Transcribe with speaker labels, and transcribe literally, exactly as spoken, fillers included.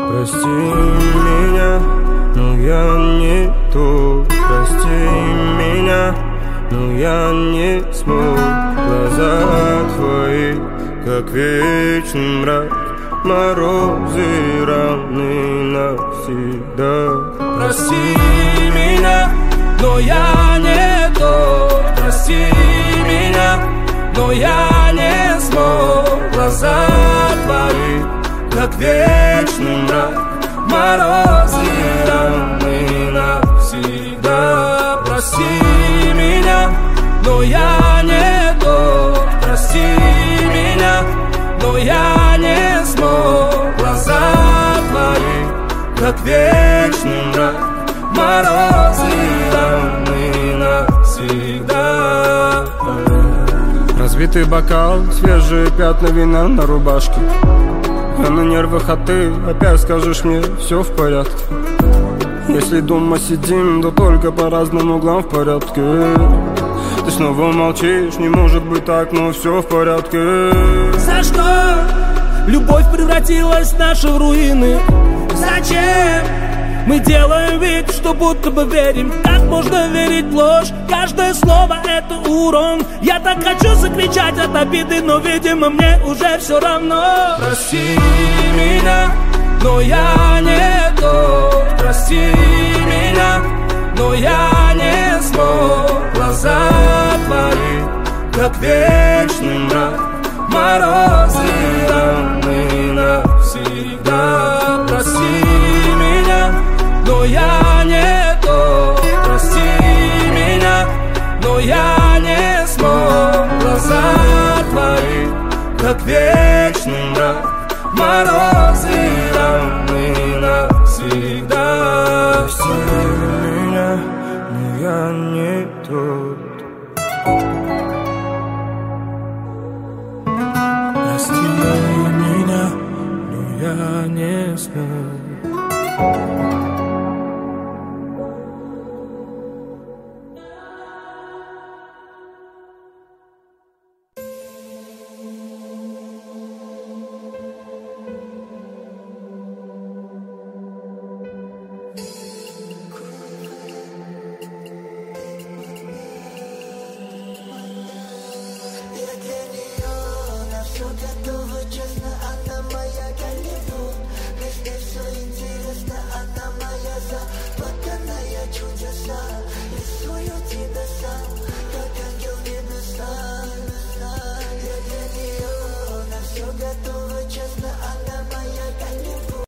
Speaker 1: Прости меня, но я не тот. Прости меня, но я не смог. Глаза твои, как вечный мрак, морозы раны навсегда.
Speaker 2: Прости меня, но я не тот. Прости меня, но я не смог. Глаза твои, как вечный мрак, морозы раны навсегда. Прости меня, но я не тот. Прости меня, но я не смог. Глаза твои, как вечный мрак, морозы раны навсегда.
Speaker 1: Разбитый бокал, свежие пятна вина на рубашке. Я на нервах, а ты опять скажешь мне, все в порядке. Если дома сидим, то только по разным углам в порядке. Ты снова молчишь, не может быть так, но все в порядке.
Speaker 2: За что любовь превратилась наша в руины? Зачем мы делаем вид, что будто бы верим? Как можно верить в ложь? Каждое слово это урон. Я так хочу закричать от обиды, но, видимо, мне уже все равно. Прости меня, но я не тот. Прости меня, но я не смог. Глаза твои, как вечный мрак, морозы раны навсегда. Прости меня, но я не тот. Прости меня, но я не смог. Глаза твои, как вечный мрак, морозы раны навсегда.
Speaker 1: Прости меня, но я не тот. Прости меня, но я не смог.